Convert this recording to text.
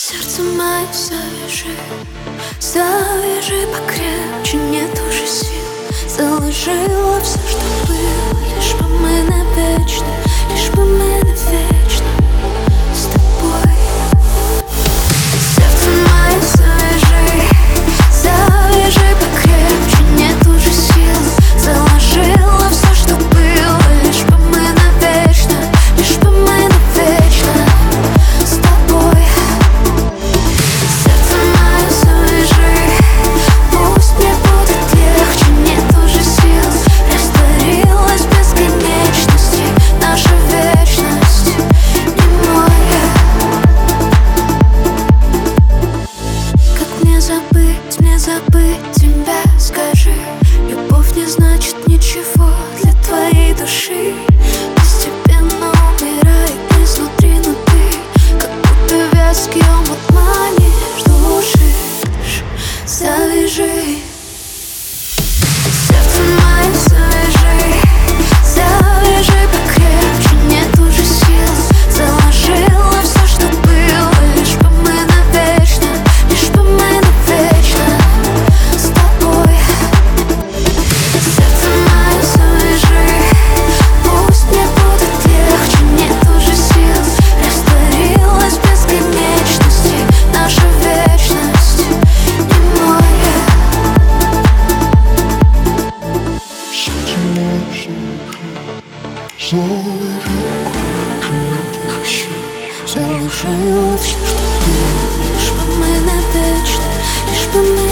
Сердце мое, завяжи, завяжи покрепче, нет уже сил. Заложила все, что было, лишь бы мы навечно, лишь бы мы навечно с тобой. Сердце мое, завяжи, завяжи покрепче, нет уже сил. Заложила все, что было, лишь бы мы навечно, лишь бы мы навечно с тобой. Сердце мое, завяжи, пусть мне будет легче, нет уже сил. Растворилась в бесконечности наша вечность, не моя. Как мне забыть тебя, скажи? Любовь не значит ничего для твоей души. Постепенно умирает изнутри, но ты как будто вязкий омут манишь, душишь. Завяжи. Сердце мое, завяжи, завяжи покрепче, нет уже сил. Заложила все, что было, лишь бы мы навечно, лишь бы мы навечно с тобой. Сердце мое, завяжи, пусть мне будет легче, нет уже сил. Растворилась в бесконечности наша вечность, не моя. Заложила все, что было, лишь бы мы навечно, лишь бы мы